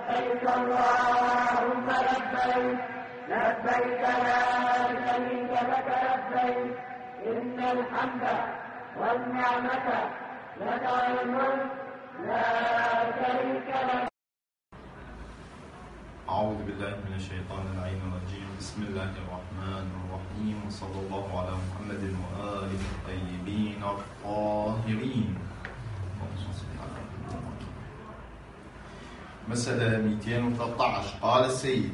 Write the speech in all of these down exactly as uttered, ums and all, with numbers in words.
لبيك اللهم لبيك لبيك لا شريك لك لبيك إن الحمد والنعمة لك والملك لا شريك لك. أعوذ بالله من الشيطان اللعين الرجيم. بسم الله الرحمن الرحيم، وصلى الله على محمد وآله الطيبين الطاهرين. مسألة مئتين وثلاثة عشر. قال السيد: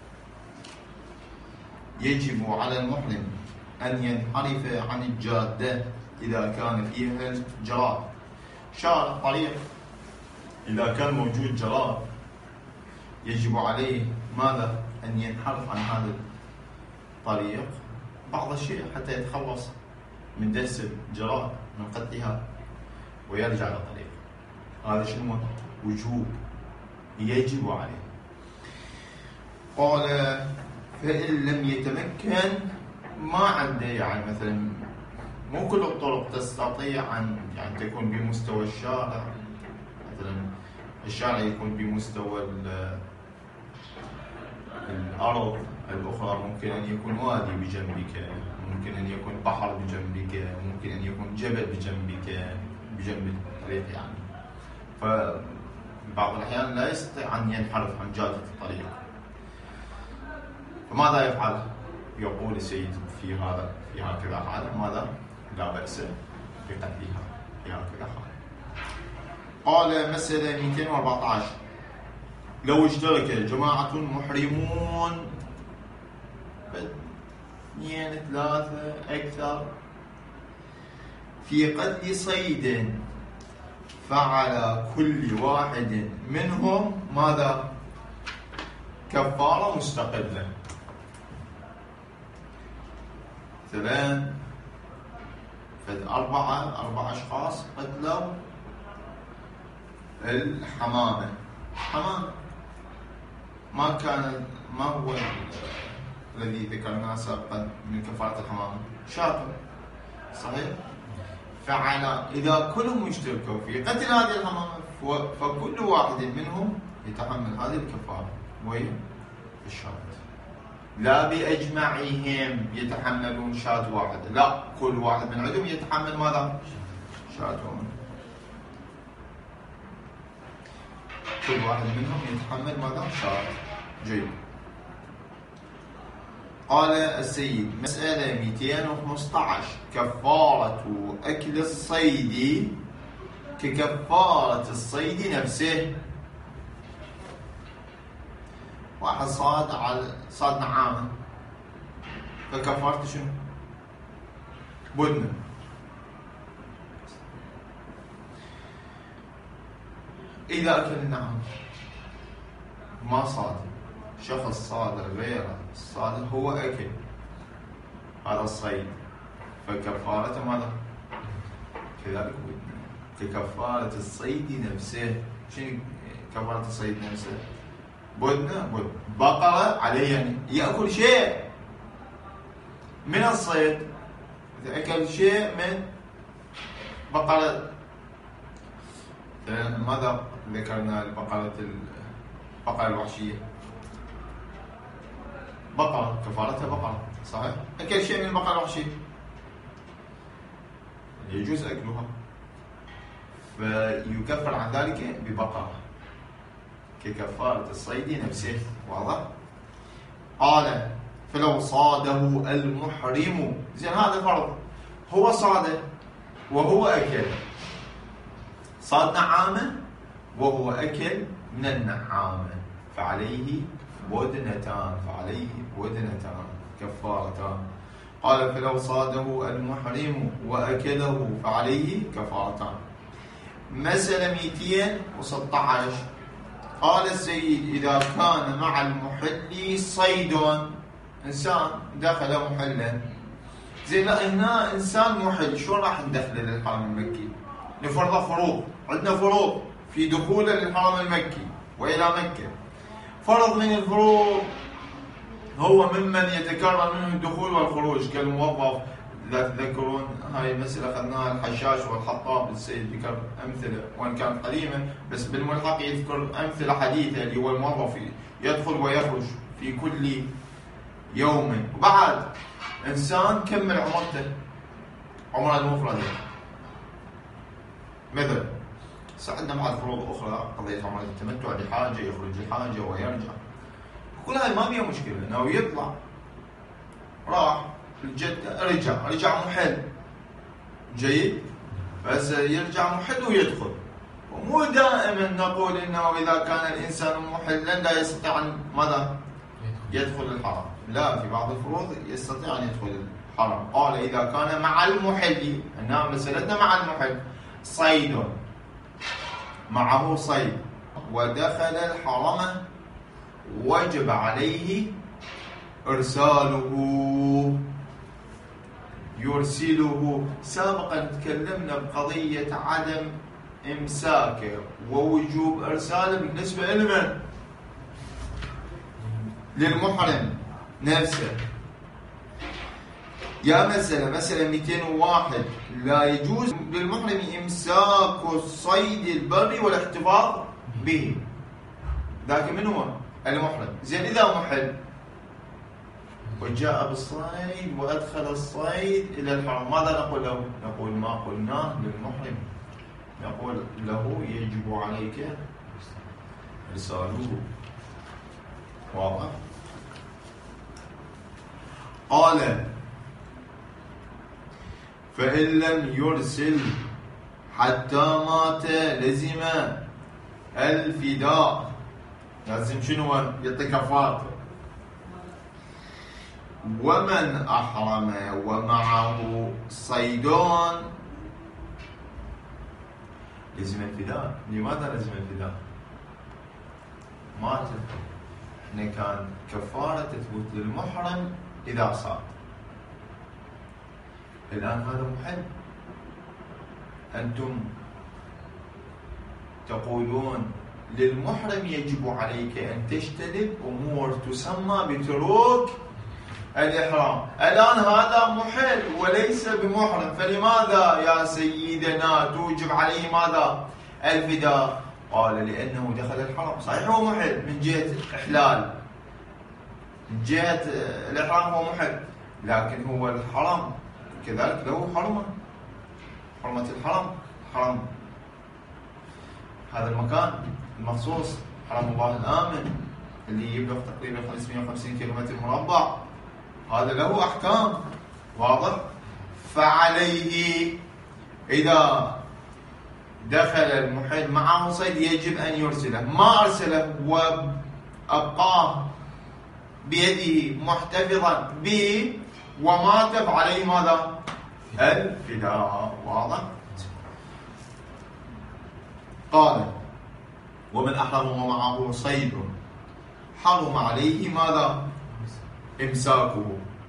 يجب على المحرم أن ينحرف عن الجادة إذا كان فيها جراد. شارع طريق إذا كان موجود جراد يجب عليه ماذا؟ أن ينحرف عن هذا الطريق بعض الشيء حتى يتخلص من دس الجراد من قطعها ويرجع للطريق. هذا شنو؟ وجوب، يجب عليه. قال: فإن لم يتمكن ما عنده، يعني مثلا مو كل الطرق تستطيع أن يعني تكون بمستوى الشارع. مثلا الشارع يكون بمستوى الأرض الأخرى، ممكن أن يكون وادي بجنبك، ممكن أن يكون بحر بجنبك، ممكن أن يكون جبل بجنبك بجنب الطريق يعني. فبعض الأحيان لا يستطيع أن ينحرف عن جادة الطريق، فماذا يفعل؟ يقول السيد في هذا في هكذا حالة ماذا؟ لا بأس بقتلها في هكذا حالة. قال: مسألة مئتين وأربعة عشر. لو اشترك جماعة محرمون اثنين ثلاثة أكثر في قتل صيد، فعلى كل واحد منهم ماذا؟ كفارة مستقلة. مثلا أربعة أربع أشخاص قتلوا الحمامة. حمامة ما كان ما هو الذي ذكرناه سابقا من كفارة الحمامة؟ شاة، صحيح؟ فعلى إذا كلهم يشتركوا في قتل هذه الحمامة فكل واحد منهم يتحمل هذه الكفارة وهي الشاة. لا بأجمعهم يتحملون شاة واحدة، لا، كل واحد من عندهم يتحمل ماذا؟ شاة. كل واحد منهم يتحمل ماذا؟ شاة. جيد. قال السيد: مسألة مئتين وخمسة عشر. كفارة أكل الصيد ككفارة الصيد نفسه. واحد صاد على صاد نعامة، فكفارته شنو؟ بدنة. إذا أكل النعام ما صاد، شخص صاد غير الصاد هو أكل هذا الصيد، فكفارته ماذا؟ كذلك بدنة ككفارة الصيد نفسه. شنو كفارة الصيد نفسه؟ بدنة. بدنة. بقرة عليه يعني يأكل شيء من الصيد، إذا أكل شيء من بقرة. ماذا ذكرنا؟ البقرة البقرة الوحشية بقرة، كفارتها بقرة، صحيح؟ أكل شيء من البقرة الوحشية يجوز أكلها، فيكفر عن ذلك ببقرة ككفارة الصيد نفسه. واضح؟ قال: فلو صاده المحرم، زين هذا فرض، هو صاده وهو أكل، صاد نعامة وهو أكل من النعامة، فعليه بدنتان، فعليه بدنتان كفارتان. قال: فلو صاده المحرم وأكله فعليه كفارتان. مسألة مئتين وستة عشر. قال السيد: إذا كان مع المحل صيد. إنسان دخل محلا، زين لا هنا إنسان محل، شو راح ندخله للحرم المكي؟ نفرض فروض، عندنا فروض في دخوله للحرم المكي وإلى مكة. فرض من الفروض هو ممن يتكرر منه الدخول والخروج، كالموظف إذا تذكرون هاي المسألة أخذناها الحشاش والحطاب، السيد ذكر أمثلة وإن كانت قديمة، بس بالملحق يذكر أمثلة حديثة اللي هو الموظف يدخل ويخرج في كل يوم. وبعد إنسان كمل عمرته عمره المفردة مثلا، ساعدنا مع الفروض أخرى، قضية عمرة التمتع لحاجة يخرج لحاجة ويرجع، كل هاي ما بيها مشكلة إنه يطلع راح الجدة رجع رجع محل جيد، بس يرجع محل ويدخل. ومو دائما نقول إنه إذا كان الإنسان محلا لا يستطيع أن ماذا يدخل الحرم، لا، في بعض الفروض يستطيع أن يدخل الحرم. قال إذا كان مع المحل، هنا مسألتنا مع المحل، صيد معه صيد ودخل الحرم وجب عليه إرساله، يرسله. سابقا تكلمنا بقضية عدم إمساكه ووجوب إرساله بالنسبة لمن؟ للمحرم نفسه. يا مسألة مسألة مئتين وواحد، لا يجوز للمحرم إمساك الصيد البري والاحتفاظ به. ذاك من هو؟ المحرم. زين إذا محل وجاء بالصيد وأدخل الصيد إلى الحرم، ماذا نقول له؟ نقول ما قلناه للمحرم، نقول له يجب عليك إرساله. واضح؟ قال فإن لم يرسل حتى مات لزم الفداء. لازم شنو؟ يعطي كفارة. ومن أحرم ومعه صيدون لزم الفداء. لماذا لزم الفداء؟ مات، إن كان كفارة تثبت للمحرم إذا صاد. الآن هذا محل، أنتم تقولون للمحرم يجب عليك أن تجتنب أمور تسمى بتروك الإحرام. الآن هذا محل وليس بمحرم، فلماذا يا سيدنا توجب عليه ماذا؟ الفداء. قال لأنه دخل الحرم. صحيح هو محل من جهة الإحلال، من جهة الإحرام هو محل، لكن هو الحرم كذلك له حرمة، حرمة الحرم. حرم هذا المكان المخصوص، حرم الله الآمن اللي يبلغ تقريبا خمسمئة وخمسين كيلومتر مربع، هذا له أحكام. واضح؟ فعليه إذا دخل المحل معه صيد يجب أن يرسله. ما أرسله وأبقاه بيده محتفظا به ومات فعليه ماذا؟ الفداء. واضح؟ قال ومن أحرم ومعه صيد حرم عليه ماذا؟ إمساكه.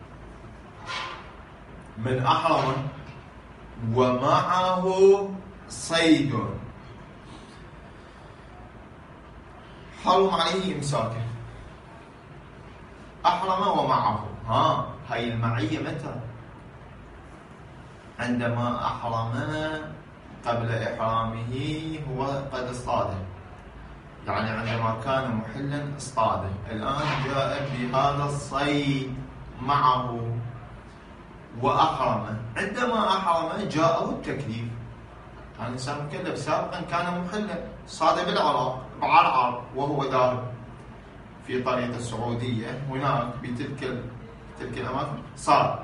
من أحرم ومعه صيد حرم عليه إمساكه. أحرم ومعه، ها هاي المعية متى؟ عندما أحرم قبل إحرامه هو قد اصطاده، يعني عندما كان محلا اصطاده. الآن جاء بهذا الصيد معه وأحرم. عندما أحرم جاءه التكليف، يعني الإنسان مكلف. سابقا كان محلا، صاد بالعراق بعرعر وهو ذاهب في طريق السعودية، هناك بتلك تلك الأماكن صار.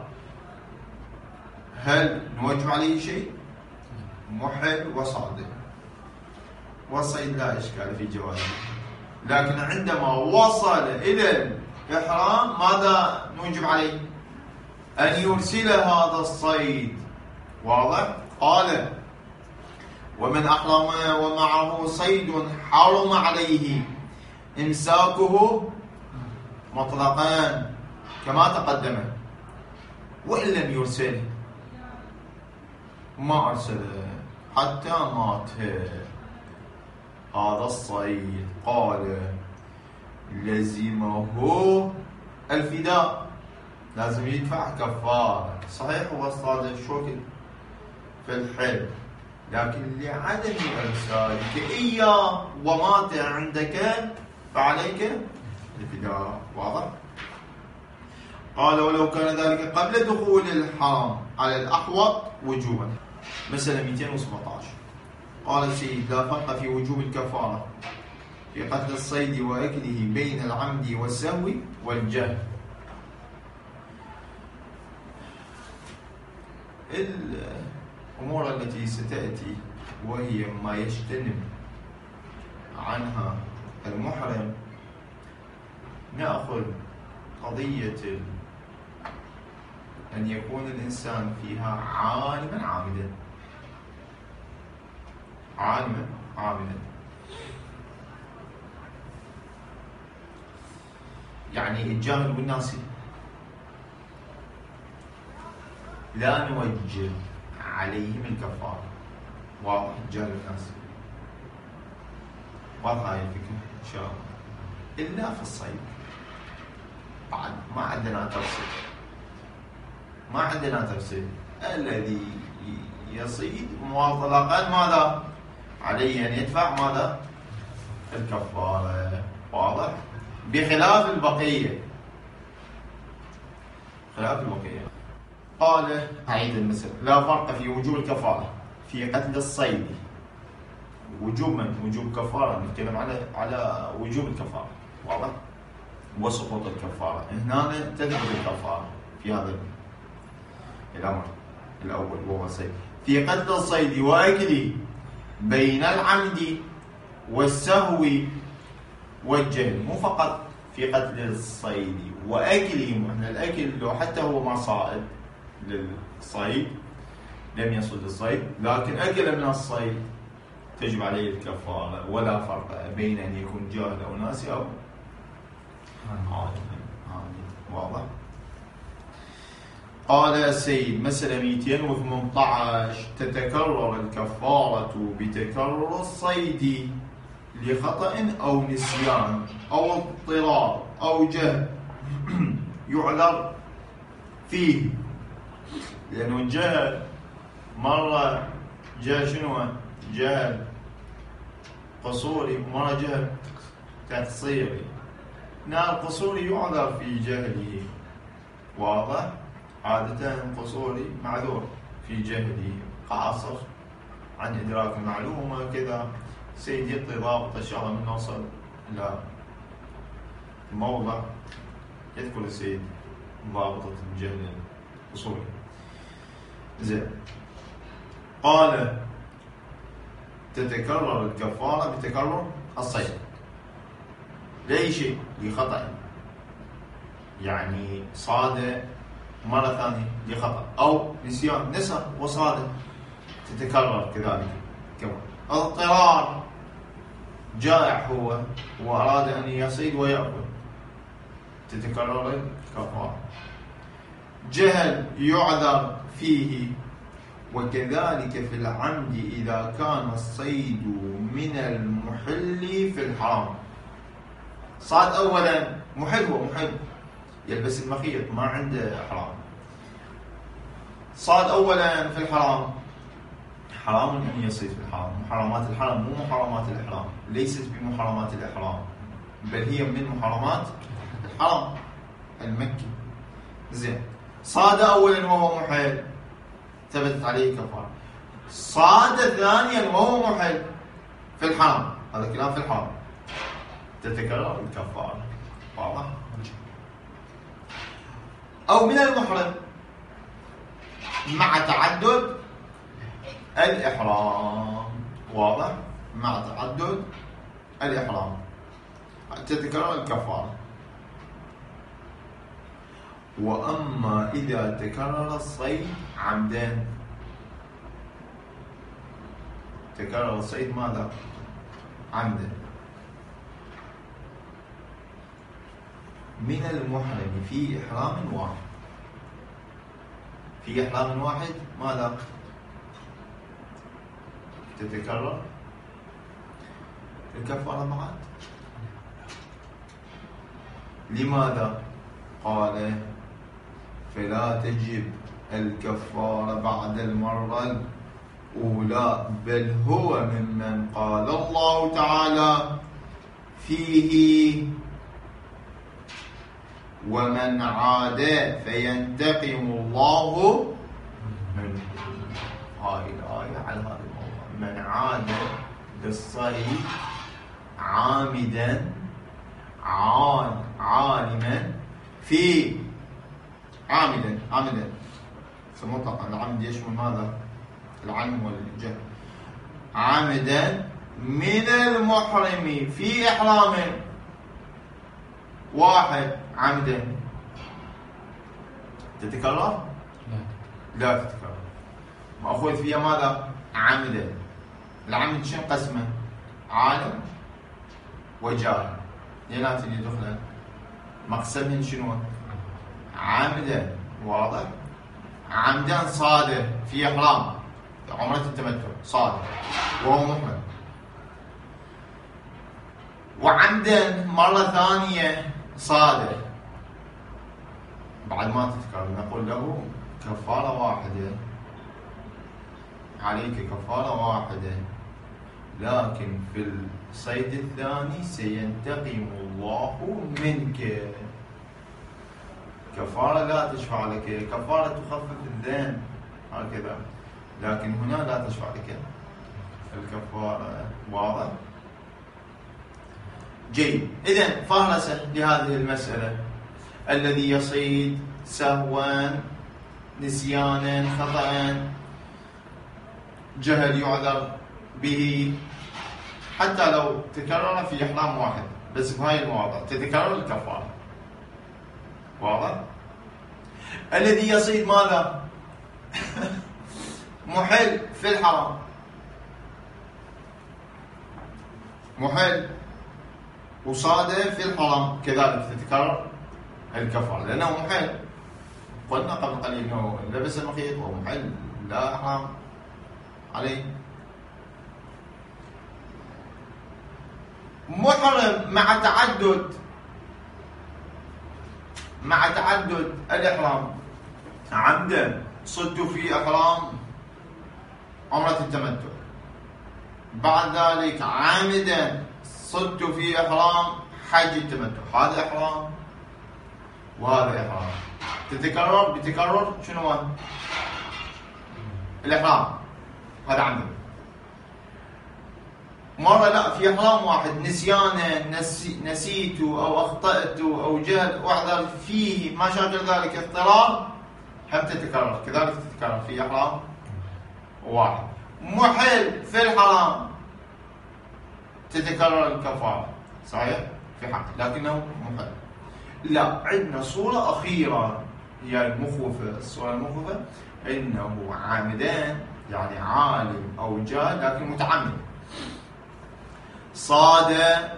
هل نوجب عليه شيء؟ محل وصادق والصيد لا إشكال في جوازه، لكن عندما وصل إلى الإحرام ماذا نوجب عليه؟ أن يرسل هذا الصيد. واضح؟ قال ومن أحرم ومعه صيد حرم عليه إمساكه مطلقا كما تقدم. وإن لم يرسل، ما أرسله حتى مات هذا الصيد، قال لزمه الفداء. لازم يدفع كفارة. صحيح هو اصطاد الشوك في الحل، لكن لعدم إرسالك إياه ومات عندك فعليك الفداء. واضح؟ قال ولو كان ذلك قبل دخول الحرام على الأحوط وجوبا. مسألة مئتين وسبعة عشر. قال السيد لا فرق في وجوب الكفارة في قتل الصيد وأكله بين العمد والسهو والجهل. الأمور التي ستأتي وهي ما يجتنب عنها المحرم، نأخذ قضية أن يكون الإنسان فيها عالما عامدا. عالما عامدا يعني الجاهل والناسي لا نوجب عليهم الكفارة. واضح؟ الجاهل والناسي واضح هاي الفكرة إن شاء الله. إلا في الصيد بعد ما عندنا تفصيل، ما عندنا تفصيل. الذي يصيد مطلقا ماذا عليه أن يدفع؟ ماذا؟ الكفارة. واضح؟ بخلاف البقية، خلاف البقية. قال أعيد المثل لا فرق في وجوب الكفارة في قتل الصيد. وجوب من؟ وجوب كفارة. نتكلم على على وجوب الكفارة. واضح؟ وسقوط الكفارة. هنا تثبت الكفارة في هذا الأمر الأول وهو الصيد. في قتل الصيد وأكله بين العمد والسهو والجهل. مو فقط في قتل الصيد وأكله، معنى الأكل لو حتى هو ما صائد للصيد لم يصد الصيد، لكن أكل من الصيد تجب عليه الكفارة. ولا فرق بين أن يكون جاهل أو ناسي أو عالم. واضح؟ قال السيد مسألة مئتين وثمانية عشر تتكرر الكفارة بتكرر الصيد لخطأ أو نسيان أو اضطرار أو جهل يعذر فيه. لأنه الجهل مرة جهل شنو؟ جهل قصوري ومرة جهل تقصيري. نعم القصوري يعذر في جهله. واضح؟ عادة القصوري معذور في جهله، قاصر عن إدراك المعلومة كذا. سيد يعطي ضابط إن شاء الله من نوصل إلى موضع يذكر السيد ضابطة الجهل القصوري. زين. قال تتكرر الكفارة بتكرر الصيد لأي شيء، لخطأ يعني صاد مرة ثانية لخطأ، أو نسيان نسى وصاد تتكرر كذلك كمان. اضطرار جائع هو وأراد أن يصيد ويأكل تتكرر الكفارة. جهل يعذر فيه. وكذلك في العمد إذا كان الصيد من المحل في الحرام. صاد أولا محل، هو محل يلبس المخيط ما عنده حرام. صاد أولا في الحرام، حرام أن يصيد في الحرام. محرمات الحرام مو محرمات الإحرام، ليست بمحرمات الإحرام، بل هي من محرمات الحرام المكي. زين. صاد أولا وهو محل ثبتت عليه كفارة. صاد ثانيا وهو محل في الحرام، هذا كلام في الحرام، تتكرر الكفارة. واضح؟ أو من المحرم مع تعدد الإحرام. واضح؟ مع تعدد الإحرام تتكرر الكفارة. وأما إذا تكرر الصيد عمدا، تكرر الصيد ماذا؟ عمدا من المحرم في إحرام واحد، في إحرام واحد ماذا؟ تتكرر الكفارة معاد. لماذا؟ قال فلا تجب الكفارة بعد المرة الأولى، بل هو ممن قال الله تعالى فيه: ومن عاد فينتقم الله منه. هاي الآية على هذا الموضوع. من عاد للصيد عامدا عالما في عامدا عامدا مطلقا، العمد يشمل ماذا؟ العلم والجهل. عامدا من المحرم في إحرامه. واحد عمدا تتكرر؟ لا لا تتكرر. مأخوذ فيها ماذا؟ عمدا. العمد شنو قسمه؟ عالم وجاهل. هنا تجي دخله مقسمين شنو؟ عمدا، واضح؟ عمدا صادر في إحرام عمرة التمتع صادر وهو محرم، وعمدا مرة ثانية صادر بعد ما تتكرر، نقول له كفارة واحدة، عليك كفارة واحدة، لكن في الصيد الثاني سينتقم الله منك. كفارة لا تشفع لك، كفارة تخفف الذنب هكذا، لكن هنا لا تشفع لك الكفارة. واضح؟ جيد. إذن فهرسة لهذه المسألة: الذي يصيد سهوا، نسيانا، خطأ، جهل يعذر به، حتى لو تكرر في إحرام واحد بس بهاي المواضع تتكرر الكفارة. واضح؟ الذي يصيد ماذا؟ محل في الحرام، محل وصادر في الحرام، كذلك تتكرر الكفارة لأنه محل. قلنا قبل قليل أنه لبس المخيط وهو محل لا إحرام عليه. محرم مع تعدد مع تعدد الإحرام. عمدا صدت في إحرام عمرة التمتع، بعد ذلك عامدا صدت في إحرام حج التمتع، هذا إحرام وهذا إحرام، تتكرر بتكرر شنو الإحرام، هذا عمدا. مرة لا في إحرام واحد نسيانا، نسي نسيت أو أخطأت أو جهل أعذر فيه ما شابه ذلك اضطرار، هم تتكرر كذلك، تتكرر في إحرام واحد. محل في الحرام تتكرر الكفارة صحيح في حق، لكنه محل. لا، عندنا صورة أخيرة هي المخوفة، الصورة المخوفة إنه عامدان يعني عالم أو جاهل لكن متعمد، صاد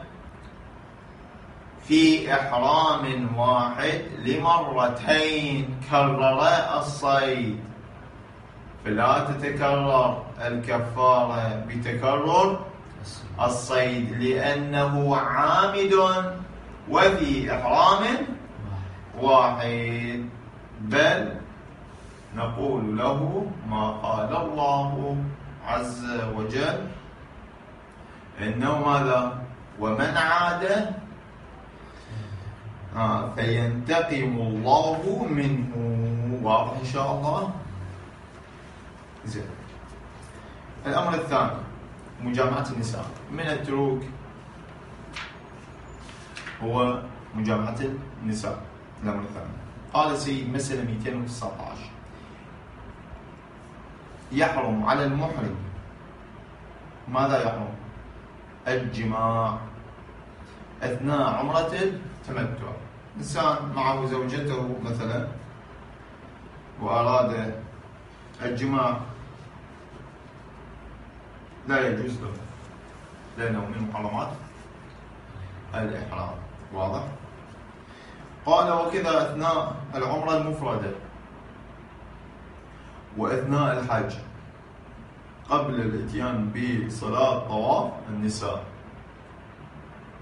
في إحرام واحد لمرتين، كرر الصيد، فلا تتكرر الكفارة بتكرر الصيد لأنه عامد وفي إحرام واحد، بل نقول له ما قال الله عز وجل إنه ماذا؟ ومن عاد آه فينتقم الله منه. واضح إن شاء الله؟ زين. الأمر الثاني مجامعة النساء من التروك هو مجامعة النساء. الأمر الثاني قال سيد مسألة مئتين وتسعة عشر: يحرم على المحرم ماذا يحرم؟ الجماع أثناء عمرة التمتع. إنسان معه زوجته مثلا وأراد الجماع لا يجوز له لأنه من محرمات الإحرام. واضح؟ قال وكذا أثناء العمرة المفردة وأثناء الحج قبل الاتيان بصلاة طواف النساء،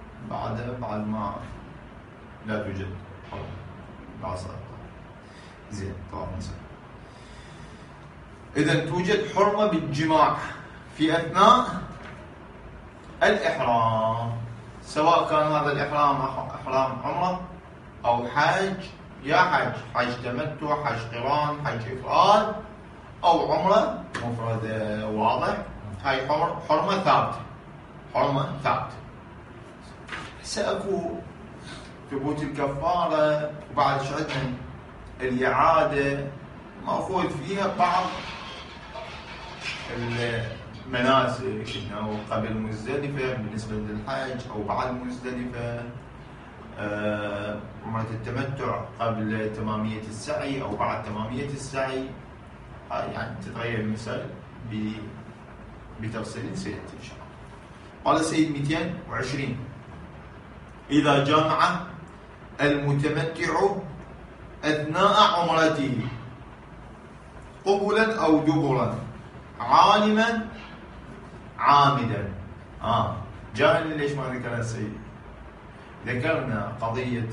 بعد بعد ما لا توجد بعد صلاة. زين طواف النساء. إذا توجد حرمة بالجماع في أثناء الإحرام، سواء كان هذا الإحرام إحرام عمرة أو حج، يا حج حج تمتع، حج قران، حج إفراد، أو عمرة مفردة. واضح؟ هاي حرمة ثابتة، حرمة ثابتة. سأكو ثبوت الكفارة، وبعد شعدنا الإعادة مأخوذ فيها بعض المناسك، انه قبل مزدلفة بالنسبة للحج، او بعد مزدلفة عمرة التمتع قبل تمامية السعي او بعد تمامية السعي. هاي يعني تتغير المسائل بتفصيل سيأتي ان شاء الله. قال سيد مئتين وعشرين: إذا جامع المتمتع أثناء عمرته قبلا أو دبرا عالما عامدا. آه جاهل ليش ما ذكرها السيد؟ ذكرنا قضية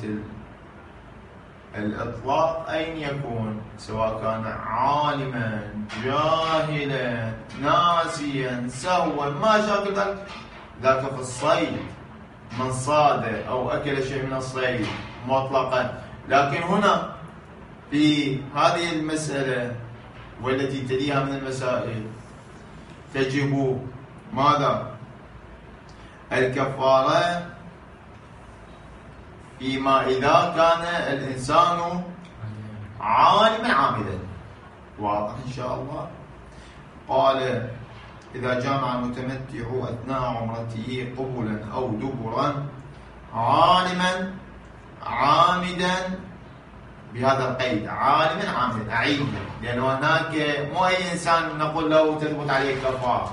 الإطلاق أين يكون، سواء كان عالما جاهلا ناسيا سهوا ما شاكل ذلك، ذاك في الصيد من صاد أو أكل شيء من الصيد مطلقا. لكن هنا في هذه المسألة والتي تليها من المسائل تجب ماذا؟ الكفارة فيما إذا كان الإنسان عالما عامدا. واضح إن شاء الله. قال: إذا جامع المتمتع أثناء عمرته قبلا أو دبرا عالما عامدا، بهذا القيد عالما عامدا. أعيد، لأنه هناك مو أي إنسان نقول له تثبت عليه كفارة،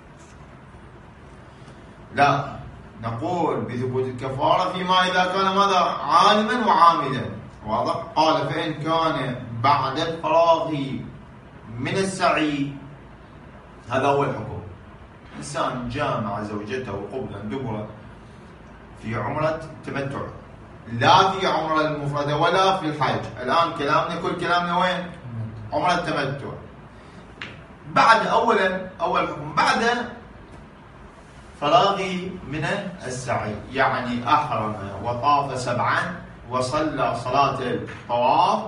لا، نقول بثبوت الكفارة فيما إذا كان ماذا؟ عالما وعامدا. واضح؟ قال: فإن كان بعد الفراغ من السعي، هذا هو الحكم. إنسان جامع زوجته قبلا دبرا في عمرة التمتع، لا في عمرة المفردة ولا في الحج. الآن كلامنا كل كلامنا وين؟ عمرة التمتع. بعد أولا أول حكم بعد فراغي من السعي، يعني أحرم وطاف سبعا وصلى صلاة الطواف،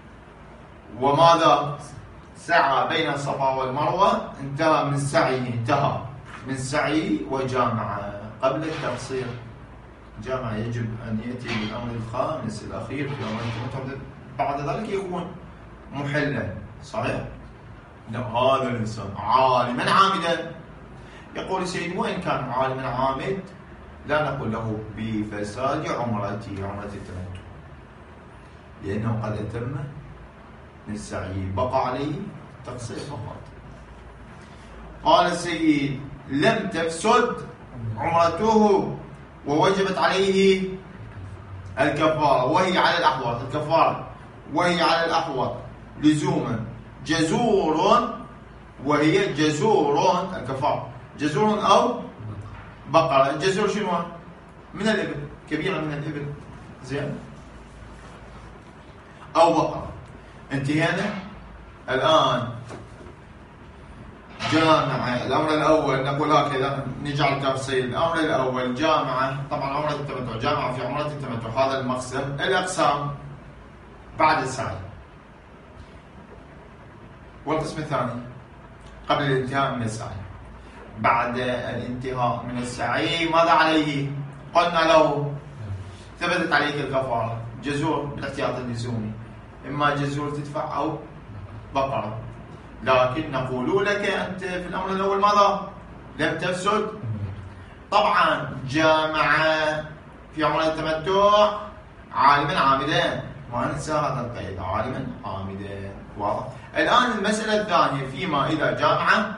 وماذا؟ سعى بين الصفا والمروة، انتهى من سعيه، انتهى من سعي وجامع قبل التقصير. جامع يجب أن يأتي بالأمر الخامس الأخير في أمر التمتع، بعد ذلك يكون محلا. صحيح؟ هذا الإنسان عالما عامدا. يقول السيد: وإن كان عالما عامد لا نقول له بفساد عمرته، عمرة التمتع، لأنه قد أتم من السعي، بقى عليه تقصير فقط. قال السيد: لم تفسد عمرته ووجبت عليه الكفارة، وهي على الأحوط، الكفارة وهي على الأحوط لزوما جزور، وهي جزور الكفارة جزور أو بقرة. الجزور شنو؟ من الإبل، كبيرة من الإبل، زين، أو بقرة. انتهينا. الآن جامعة الأمر الأول، نقول هكذا نجعل تفصيل. الأمر الأول جامعة، طبعا عمرة التمتع، جامعة في عمرة التمتع، هذا المقسم. الأقسام بعد السعي. والقسم الثاني قبل الانتهاء من السعي. بعد الانتهاء من السعي ماذا عليه؟ قلنا له ثبتت عليك الكفارة، جزور بالاحتياط اللزومي، إما جزور تدفع أو بقرة. لكن نقول لك أنت في الأمر الأول ماذا؟ لم تفسد. طبعا جامع في عمرة التمتع عالما عامدا، ما ننسى هذا القيد، عالما عامدا. واضح؟ الآن المسألة الثانية، فيما إذا جامع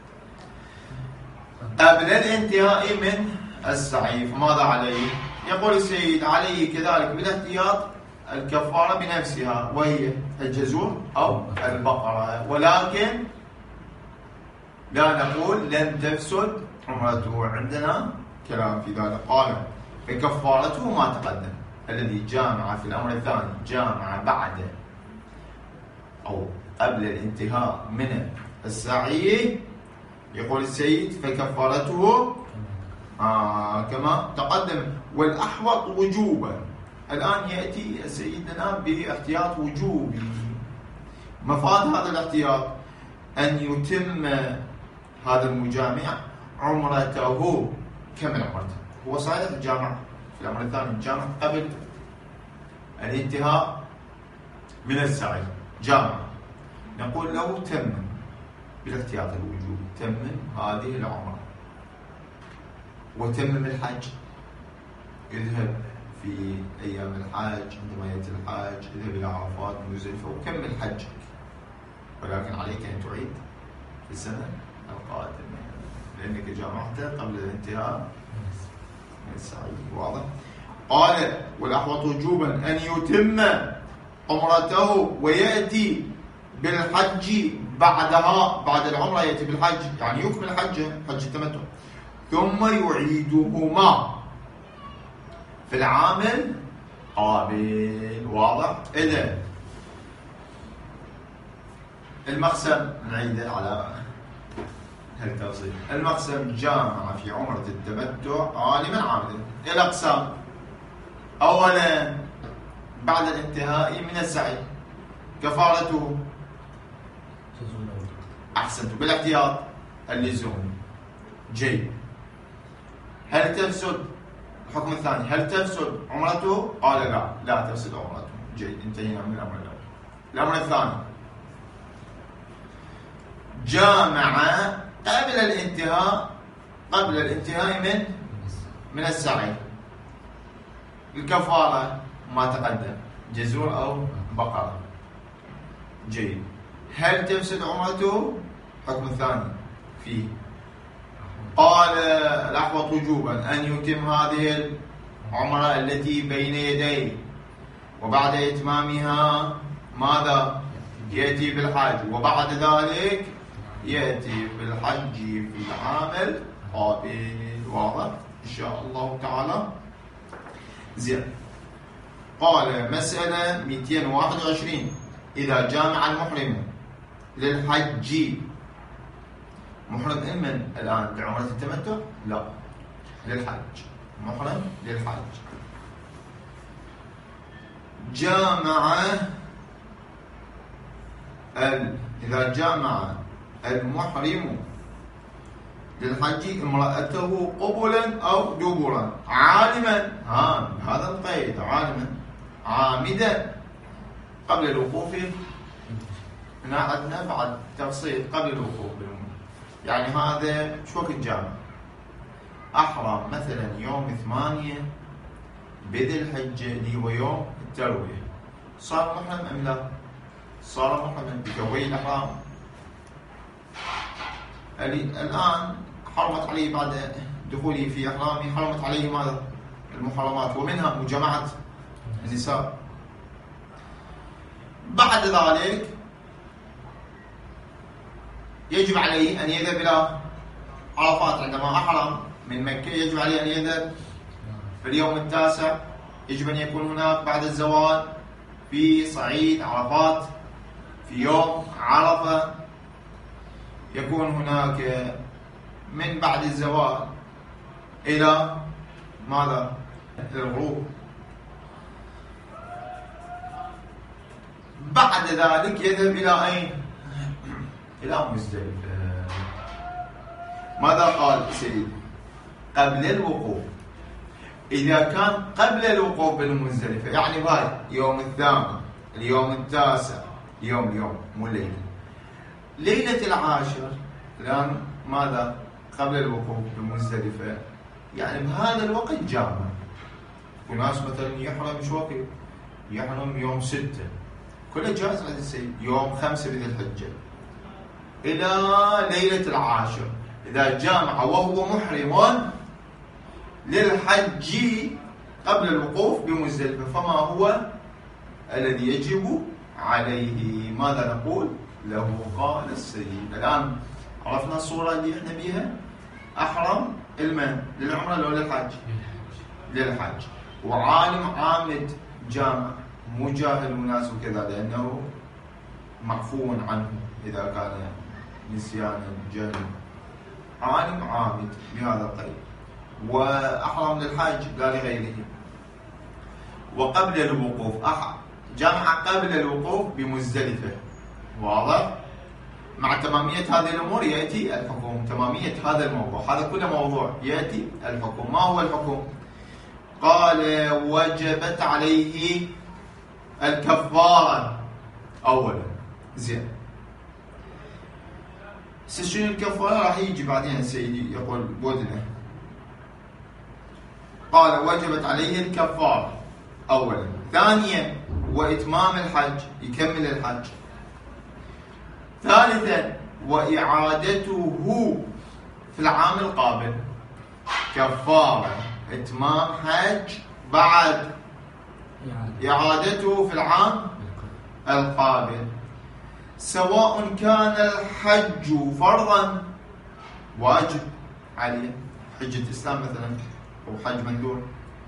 قبل الانتهاء من السعي فماذا عليه؟ يقول السيد: عليه كذلك بالاحتياط الكفارة بنفسها، وهي الجزور أو البقرة، ولكن لا نقول لن تفسد عمرته. عندنا كلام في ذلك. قال: فكفارته ما تقدم. الذي جامع في الأمر الثاني، جامع بعد أو قبل الانتهاء من السعي، يقول السيد فكفارته آه كما تقدم. والأحوط وجوبا. الآن يأتي السيد لنا باحتياط وجوبي. مفاد هذا الاحتياط أن يتم هذا المجامع عمرته. كمل عمرته. هو صحيح جامع في الأمر الثاني، جامع قبل الانتهاء من السعي، جامع، نقول له تمم بالاحتياط الوجوبي، تمم هذه العمرة وتمم الحج. اذهب في أيام الحج عندما يأتي الحج، اذهب إلى عرفات مزدلفة وكمل حجك، ولكن عليك أن تعيد في السنة القادمة لأنك جامعت قبل الانتهاء من السعي. واضح؟ قال والأحوط وجوبا أن يتم عمرته ويأتي بالحج بعدها، بعد العمرة يأتي بالحج، يعني يكمل حجه، حج التمتع، ثم يعيدهما في العام القابل. واضح؟ إذا المقسم نعيده على هالتفصيل. المقسم جامع في عمرة التمتع عالما عامدا. الأقسام: أولا بعد الانتهاء من السعي كفارته. أحسنت، بالاحتياط اللزوم. جيد. هل تفسد الحكم الثاني، هل تفسد عمرته؟ قال لا، لا تفسد عمرته. جيد، انتهينا من الأمر الأول. الأمر الثاني: جامع قبل الانتهاء قبل الانتهاء من من السعي. الكفارة ما تقدم، جزور أو بقرة. جيد. هل تفسد عمرته؟ الحكم الثاني فيه. قال الأحوط وجوبا أن يتم هذه العمرة التي بين يديه، وبعد إتمامها ماذا؟ يأتي بالحج، وبعد ذلك يأتي بالحج في العام القابل. واضح إن شاء الله تعالى؟ زين. قال مسألة مئتين وواحد وعشرين: إذا جامع المحرم للحج، محرم من الآن بعمرة التمتع؟ لا، للحج، محرم للحج. جامع ال... إذا جامع المحرم للحج امرأته قبلا أو دبرا عالما، ها هذا القيد، عالما عامدا قبل الوقوف. هنا عندنا بعد تفصيل قبل الوقوف، يعني هذا شو وقت جامع؟ أحرم مثلا يوم ثمانية بذي الحجة اللي هو يوم التروية، صار محرم أم لا؟ صار محرم بجوي الإحرام. الآن حرمت عليه بعد دخوله في إحرامه، حرمت عليه ماذا؟ المحرمات، ومنها مجامعة النساء. بعد ذلك يجب عليه أن يذهب إلى عرفات عندما أحرم من مكة، يجب عليه أن يذهب في اليوم التاسع، يجب أن يكون هناك بعد الزوال في صعيد عرفات في يوم عرفة، يكون هناك من بعد الزوال إلى ماذا؟ إلى الغروب. بعد ذلك يذهب إلى أين؟ إلى مزدلفة. ماذا قال سيد؟ قبل الوقوف. إذا كان قبل الوقوف بالمزدلفة، يعني باي يوم الثامن، اليوم التاسع، يوم اليوم مو ليلة، ليلة العاشر، الآن ماذا؟ قبل الوقوف بمزدلفة، يعني بهذا الوقت جامع. وناس مثلا يحرم شو وقت؟ يحرم يوم ستة، كله جائز عند السيد. يوم خمسة بذي الحجة إلى ليلة العاشر، إذا جامع وهو محرم للحج قبل الوقوف بمزدلفة، فما هو الذي يجب عليه؟ ماذا نقول له؟ قال السيد. الآن عرفنا الصورة اللي احنا بيها. أحرم المن للعمرة لو للحج؟ للحج. وعالم عامد جامع، مو جاهل وناس وكذا، لأنه معفو عنه إذا كان نسيانا جهل، عالم عامد بهذا القيد. وأحرم للحج لا لغيره. وقبل الوقوف جمع قبل الوقوف بمزدلفة، واضح؟ مع تمامية هذه الأمور يأتي الحكم، تمامية هذا الموضوع، هذا كله موضوع يأتي الحكم. ما هو الحكم؟ قال وجبت عليه الكفارة أولا. زين، شنو الكفارة؟ راح يجي بعدين سيدي يقول بودنه. قال وجبت عليه الكفارة أولا. ثانيا وإتمام الحج، يكمل الحج. ثالثا وإعادته في العام القابل، كفارة إتمام حج بعد إعادته في العام القابل، سواء كان الحج فرضا واجب عليه، حجة الإسلام مثلا أو حج مندور،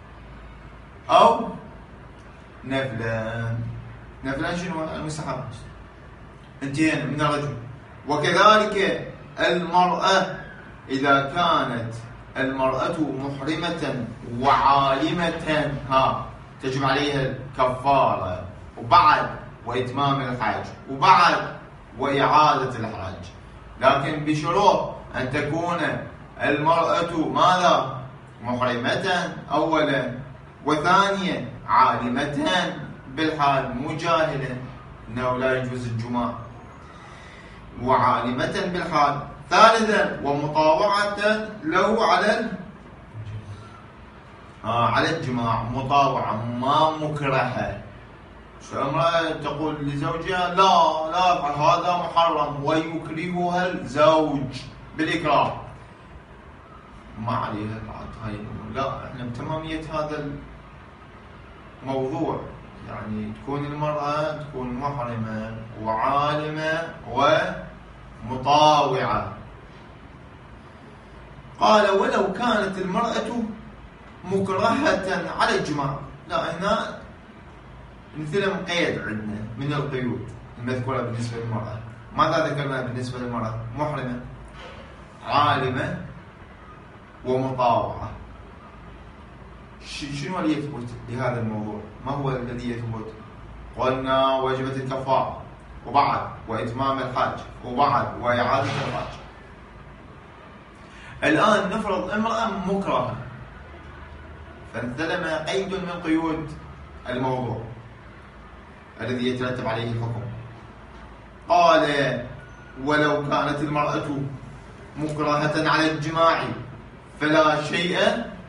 أو نفلا. نفلا شنو؟ المستحب. انتهينا من الرجل. وكذلك المرأة إذا كانت المرأة محرمة وعالمة، ها تجب عليها الكفارة، وبعد وإتمام الحج، وبعد وإعادة الحج، لكن بشروط أن تكون المرأة ماذا؟ محرمة أولا، وثانيا عالمة بالحال، مو جاهلة أنه لا يجوز الجماع، وعالمة بالحال. ثالثا ومطاوعة له على ال... آه على الجماع، مطاوعة ما مكرهة. فامرأة تقول لزوجها لا لا افعل هذا محرم، ويكرهها الزوج بالإكراه، ما عليها هاي. لا، احنا بتمامية هذا الموضوع، يعني تكون المرأة تكون محرمة وعالمة ومطاوعة. قال ولو كانت المرأة مكرهة على الجماع. لا، هنا مثل قيد عندنا من القيود المذكورة بالنسبة للمرأة. ماذا ذكرنا بالنسبة للمرأة؟ محرمة، عالمة، ومطاوعة. شنو اللي يثبت لهذا الموضوع؟ ما هو الذي يثبت؟ قلنا وجبت الكفارة، وبعد وإتمام الحج، وبعد وإعادة الحج. الآن نفرض امرأة مكرهة، فانثلم قيد من قيود الموضوع الذي يترتب عليه الحكم. قال ولو كانت المرأة مكرهة على الجماع فلا شيء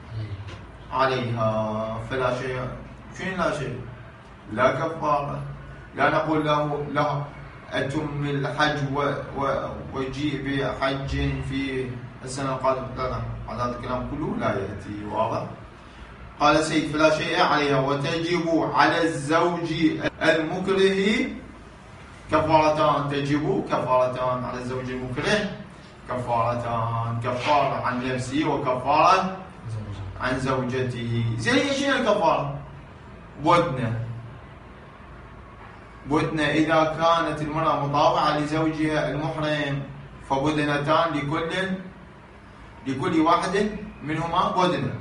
عليها. فلا شيء، شنو لا شيء؟ لا كفارة، لا نقول له لا أتم الحج وجيء بحج في السنة القادمة، لا لا، هذا الكلام كله لا يأتي. واضح؟ قال سيد فلا شيء عليها، وتجب على الزوج المكره كفارتان. تجب كفارتان على الزوج المكره، كفارتان، كفارة عن نفسه وكفارة عن زوجته. زي شنو الكفارة؟ بدنة. بدنة إذا كانت المرأة مطاوعة لزوجها المحرم فبدنتان لكل لكل واحد منهما بدنة.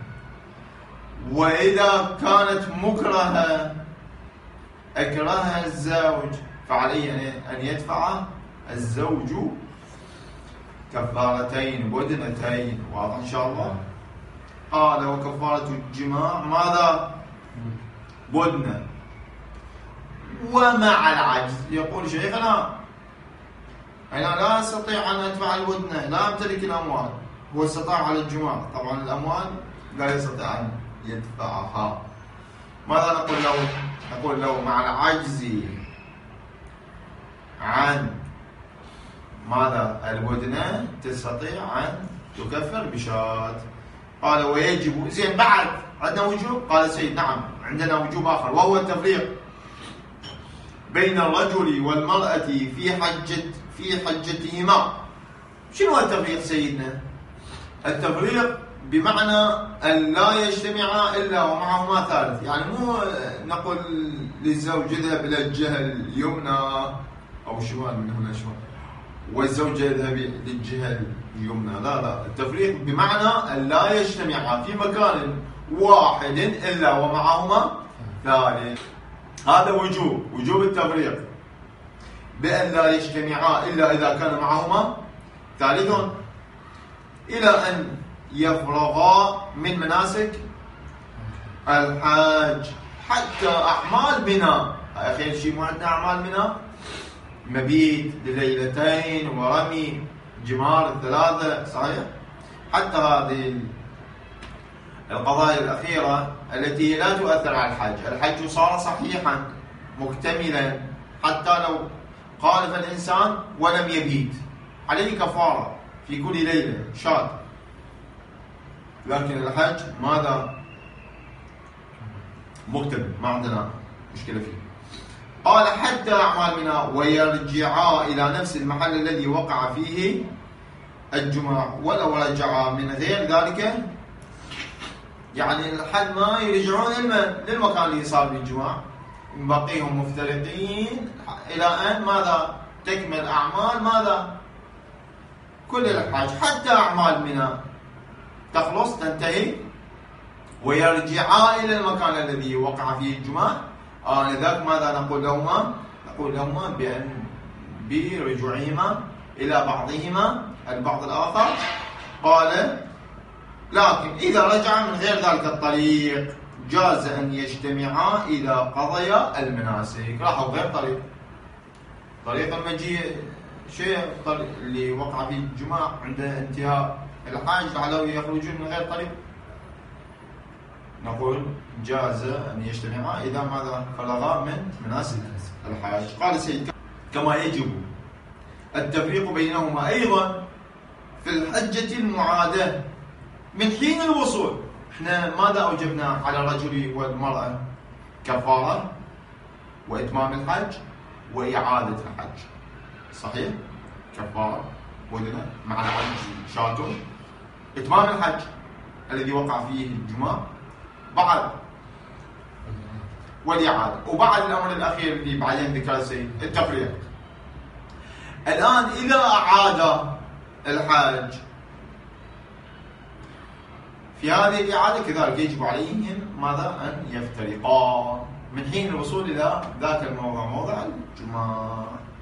وإذا كانت مكرهة أكرهها الزوج فعليه أن يدفع الزوج كفارتين بدنتين. واضح إن شاء الله؟ قال وكفارة الجماع ماذا؟ بدنة. ومع العجز، يقول شيخنا أنا لا أستطيع أن أدفع البدنة، لا أمتلك الأموال. هو استطاع على الجماع، طبعا الأموال لا يستطيع أن يدفعها. ماذا نقول له؟ نقول له مع العجز عن ماذا؟ البدنة تستطيع أن تكفر بشاة. قال ويجب. زين، بعد عندنا وجوب؟ قال سيد نعم، عندنا وجوب آخر، وهو التفريق بين الرجل والمرأة في حجة في حجتهما. شنو التفريق سيدنا؟ التفريق بمعنى أن لا يجتمعا إلا ومعهما ثالث. يعني مو نقول للزوج اذهب إلى الجهة اليمنى أو الشمال من هنا شمال، والزوجة يذهب للجهة اليمنى. لا لا، التفريق بمعنى أن لا يجتمعا في مكان واحد إلا ومعهما ثالث. هذا وجوب وجوب التفريق، بأن لا يجتمعا إلا إذا كان معهما ثالث، إلى أن يفرغا من مناسك الحج. حتى أعمال بناء، آخر شيء مو عندنا أعمال بناء، مبيت لليلتين ورمي جمار الثلاثة، صحيح؟ حتى هذه القضايا الأخيرة التي لا تؤثر على الحج، الحج صار صحيحا مكتملا حتى لو خالف الإنسان ولم يبيت عليه كفارة في كل ليلة شاة، لكن الحج ماذا؟ مكتمل، ما عندنا مشكلة فيه. قال حتى أعمال منها ويرجعا إلى نفس المحل الذي وقع فيه الجماع، ولو رجعا من غير ذلك، يعني الحد ما يرجعون للمكان اللي صار فيه الجماع، بقيهم مفترقين إلى أن ماذا؟ تكمل أعمال ماذا؟ كل الحج، حتى أعمال منها تخلص تنتهي، ويرجعا إلى المكان الذي وقع فيه الجماع. آنذاك ماذا نقول لهما؟ نقول لهما بأن برجوعهما إلى بعضهما البعض الآخر. قال لكن إذا رجع من غير ذلك الطريق جاز أن يجتمعا إذا قضيا المناسك. راحوا غير طريق، طريق المجيء شيء اللي وقع فيه الجماع عند انتهاء الحاج لعلهم يخرجون من غير طريق، نقول جاز أن يجتمعا إذا ماذا؟ فرغا من مناسك الحاج. قال سيد كما يجب التفريق بينهما أيضا في الحجة المعادة من حين الوصول. احنا ماذا أوجبنا على الرجل والمرأة؟ كفارة وإتمام الحج وإعادة الحج، صحيح؟ كفارة ولنا مع الحج شاة، إتمام الحج الذي وقع فيه الجماع بعد، والإعادة، وبعد الأمر الأخير اللي بعدين ذكر السيد التفريق. الآن إذا أعاد الحاج في هذه الإعادة كذلك يجب عليهم ماذا؟ أن يفترقا من حين الوصول إلى ذاك الموضع، موضع الجماع.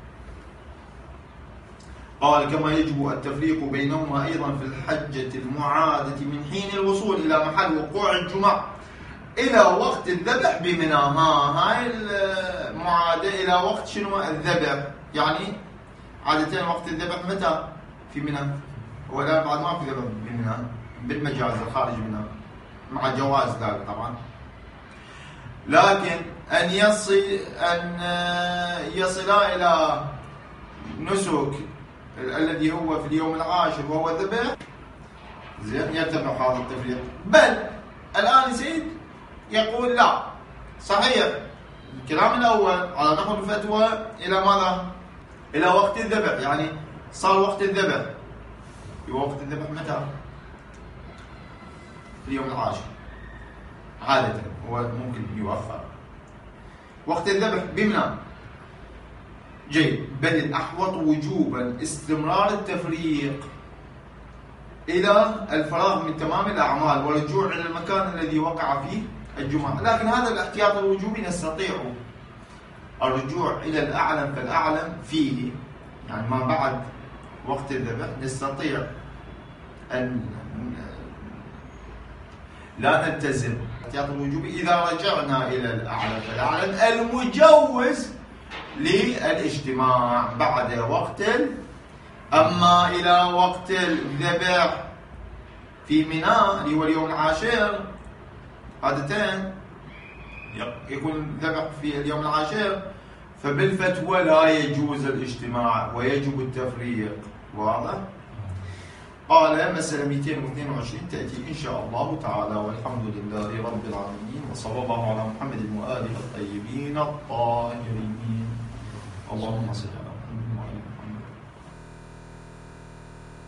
قال كما يجب التفريق بينهما أيضا في الحجة المعادة من حين الوصول إلى محل وقوع الجماع إلى وقت الذبح بمنى. ها هاي المعادة إلى وقت شنو؟ الذبح. يعني عادة وقت الذبح متى؟ في منى، ولا بعد ما في ذبح بمنى بالمجاز الخارج منى مع جواز ذلك طبعا. لكن أن يصل أن يصلا إلى نسك الذي هو في اليوم العاشر وهو الذبح، زين، يرتفع هذا التفريق. بل الآن سيد يقول لا، صحيح الكلام الأول على نحو الفتوى إلى ماذا؟ إلى وقت الذبح، يعني صار وقت الذبح. وقت الذبح متى؟ في اليوم العاشر عادة، هو ممكن يؤخر. وقت الذبح بمنى، جيد. بل الأحوط وجوبا استمرار التفريق إلى الفراغ من تمام الأعمال والرجوع إلى المكان الذي وقع فيه الجمعة. لكن هذا الاحتياط الوجوبي نستطيع الرجوع إلى الأعلم فالأعلم فيه، يعني ما بعد وقت الذبح نستطيع أن لا نلتزم الاحتياط الوجوبي إذا رجعنا إلى الأعلم فالأعلم المجوز للاجتماع بعد وقت. أما إلى وقت الذبح في منى اللي هو اليوم العاشر، عادة يكون الذبح في اليوم العاشر، فبالفتوى لا يجوز الاجتماع ويجب التفريق. واضح؟ قال مسألة مئتين واثنين وعشرين تأتي إن شاء الله تعالى، والحمد لله رب العالمين، وصلى الله على محمد وآله الطيبين الطاهرين. اللهم صل